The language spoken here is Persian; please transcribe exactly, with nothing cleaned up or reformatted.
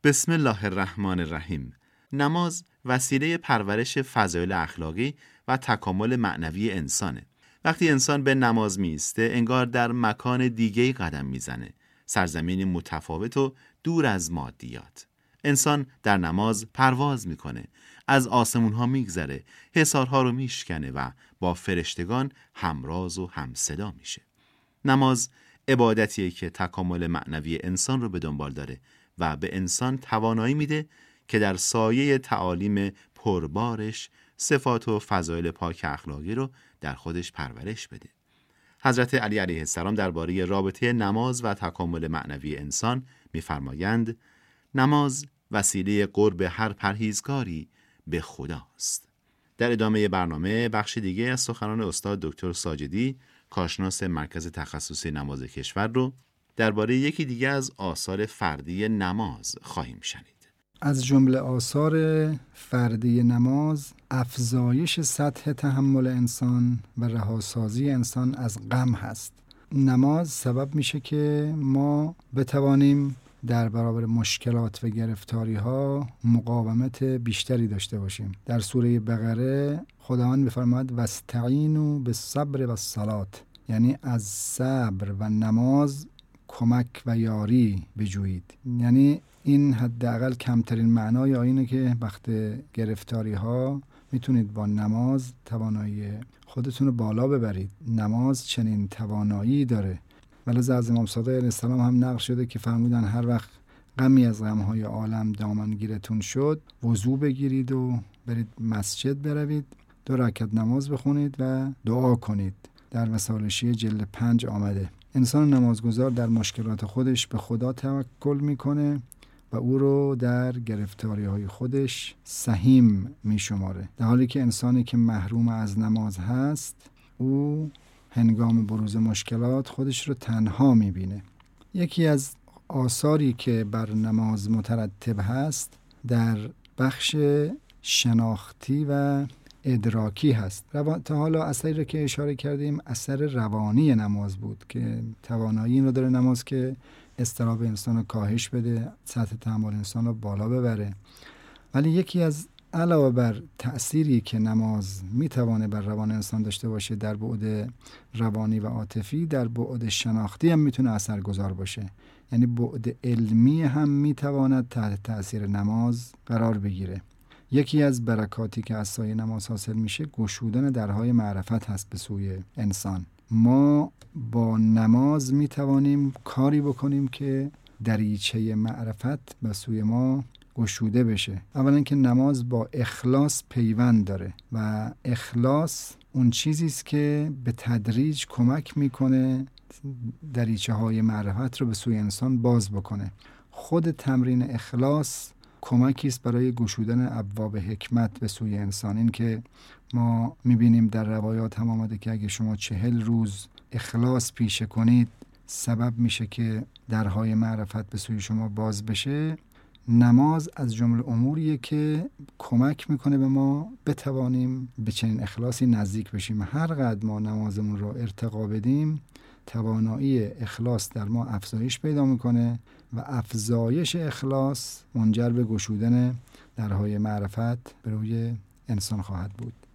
بسم الله الرحمن الرحیم. نماز وسیله پرورش فضایل اخلاقی و تکامل معنوی انسانه. وقتی انسان به نماز میسته انگار در مکان دیگه‌ای قدم میزنه، سرزمینی متفاوت و دور از مادیات. انسان در نماز پرواز میکنه، از آسمونها میگذره، حصارها رو میشکنه و با فرشتگان همراز و همصدا میشه. نماز عبادتیه که تکامل معنوی انسان رو به دنبال داره و به انسان توانایی میده که در سایه تعالیم پربارش صفات و فضایل پاک اخلاقی رو در خودش پرورش بده. حضرت علی علیه السلام درباره رابطه نماز و تکامل معنوی انسان می‌فرمایند نماز وسیله قرب هر پرهیزکاری به خداست. در ادامه برنامه بخش دیگه از سخنان استاد دکتر ساجدی، کارشناس مرکز تخصصی نماز کشور رو درباره یکی دیگه از آثار فردی نماز خواهیم شنید. از جمله آثار فردی نماز افزایش سطح تحمل انسان و رهاسازی انسان از غم هست. نماز سبب میشه که ما بتوانیم در برابر مشکلات و گرفتاری ها مقاومت بیشتری داشته باشیم. در سوره بقره خداوند می‌فرماید واستعینوا بالصبر والصلاة، یعنی از صبر و نماز کمک و یاری بجویید. یعنی این حداقل کمترین معنای آیینه که وقت گرفتاری ها میتونید با نماز توانایی خودتون رو بالا ببرید. نماز چنین توانایی داره. ولذا از امام صادق علیه السلام هم نقل شده که فرمودن هر وقت غمی از غمهای عالم دامنگیرتون شد وضو بگیرید و برید مسجد بروید، دو رکعت نماز بخونید و دعا کنید. در مسالشی جلد پنج آمده. انسان نمازگزار در مشکلات خودش به خدا توکل میکنه و او رو در گرفتاری های خودش سهیم میشماره، در حالی که انسانی که محروم از نماز هست او هنگام بروز مشکلات خودش رو تنها میبینه. یکی از آثاری که بر نماز مترتب هست در بخش شناختی و ادراکی هست. تا حالا اثری رو که اشاره کردیم اثر روانی نماز بود که توانایی این رو داره نماز که اضطراب انسان رو کاهش بده، سطح تحمل انسان رو بالا ببره. ولی یکی از علاوه بر تأثیری که نماز میتوانه بر روان انسان داشته باشه در بعد روانی و عاطفی، در بعد شناختی هم میتونه اثرگذار باشه. یعنی بعد علمی هم میتواند تحت تأثیر نماز قرار بگیره. یکی از برکاتی که از سایه نماز حاصل میشه گشودن درهای معرفت هست به سوی انسان. ما با نماز میتوانیم کاری بکنیم که دریچه معرفت به سوی ما گشوده بشه. اولا که نماز با اخلاص پیوند داره و اخلاص اون چیزی است که به تدریج کمک میکنه دریچه های معرفت رو به سوی انسان باز بکنه. خود تمرین اخلاص کمکی است برای گشودن ابواب حکمت به سوی انسان. این که ما میبینیم در روایات هم آمده که اگه شما چهل روز اخلاص پیشه کنید سبب میشه که درهای معرفت به سوی شما باز بشه. نماز از جمله اموریه که کمک میکنه به ما بتوانیم به چنین اخلاصی نزدیک بشیم. هر قدر ما نمازمون رو ارتقا بدیم توانایی اخلاص در ما افزایش پیدا میکنه و افزایش اخلاص منجر به گشودن درهای معرفت به روی انسان خواهد بود.